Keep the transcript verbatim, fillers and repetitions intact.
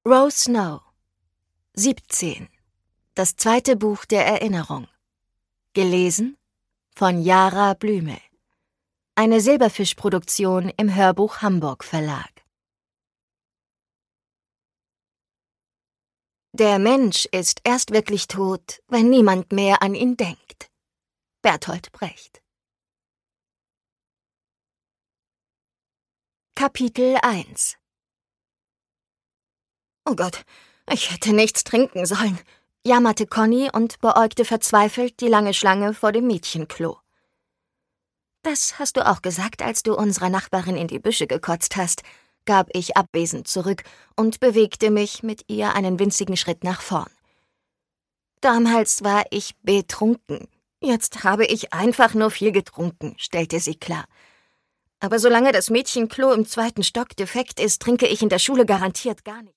Rose Snow, siebzehn. Das zweite Buch der Erinnerung. Gelesen von Jara Blümel. Eine Silberfisch-Produktion im Hörbuch Hamburg Verlag. Der Mensch ist erst wirklich tot, wenn niemand mehr an ihn denkt. Bertolt Brecht. Kapitel eins. »Oh Gott, ich hätte nichts trinken sollen«, jammerte Conny und beäugte verzweifelt die lange Schlange vor dem Mädchenklo. »Das hast du auch gesagt, als du unserer Nachbarin in die Büsche gekotzt hast«, gab ich abwesend zurück und bewegte mich mit ihr einen winzigen Schritt nach vorn. »Damals war ich betrunken. Jetzt habe ich einfach nur viel getrunken«, stellte sie klar. »Aber solange das Mädchenklo im zweiten Stock defekt ist, trinke ich in der Schule garantiert gar nicht.«